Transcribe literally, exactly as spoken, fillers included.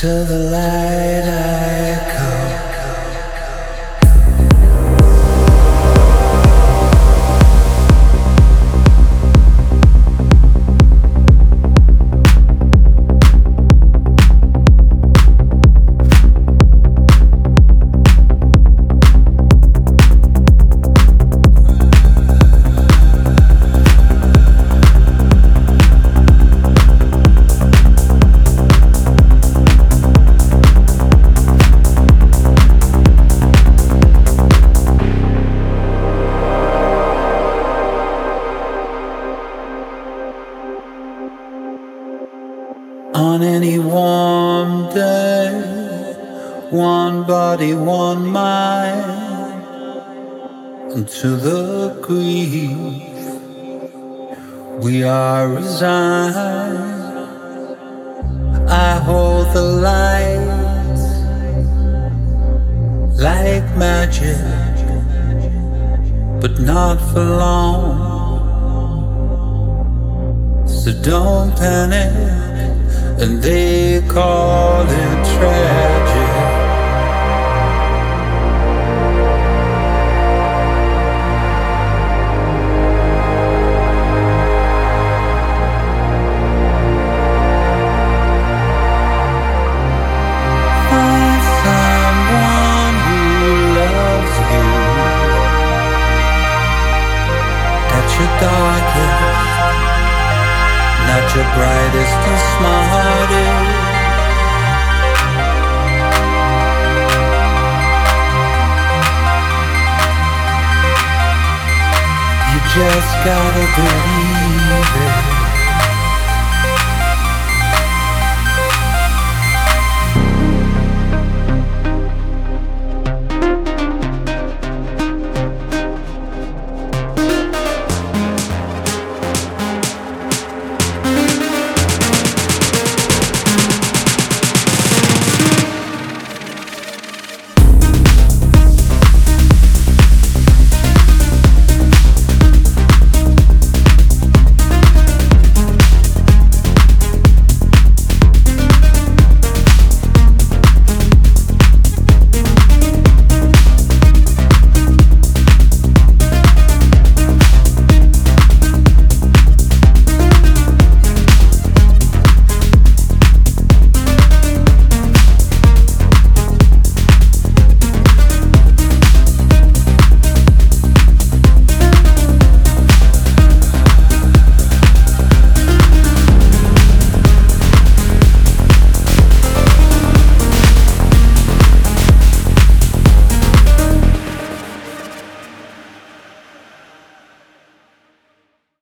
To the light I come. On any warm day, one body, one mind, unto the grief we are resigned. I hold the light like magic, but not for long. So don't panic. And they call it tragic. Find someone who loves you at your darkest, not your brightest and smartest. You just gotta believe it.